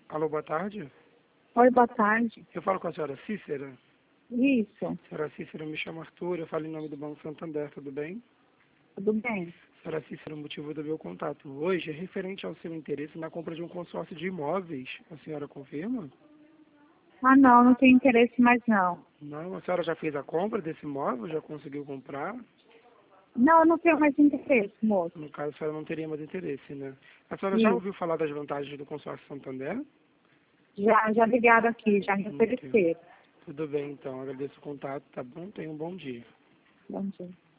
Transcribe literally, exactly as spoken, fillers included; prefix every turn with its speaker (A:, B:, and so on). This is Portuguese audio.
A: Alô, boa tarde.
B: Oi, boa tarde.
A: Eu falo com a senhora Cícera.
B: Isso,
A: Senhora Cícera, me chamo Arthur, eu falo em nome do Banco Santander, tudo bem?
B: tudo bem.
A: Senhora Cícera, o motivo do meu contato hoje é referente ao seu interesse na compra de um consórcio de imóveis. A senhora confirma?
B: Ah, não, não tenho interesse mais não.
A: Não, a senhora já fez a compra desse imóvel? Já conseguiu comprar?
B: Não, eu não tenho mais interesse, moço.
A: No caso, a senhora não teria mais interesse, né? A senhora já
B: Isso,
A: ouviu falar das vantagens do consórcio Santander?
B: já, já ligaram aqui, já me
A: Entendo.
B: ofereceram.
A: Tudo bem, então. Agradeço o contato, tá bom? Tenha um bom dia.
B: Bom dia.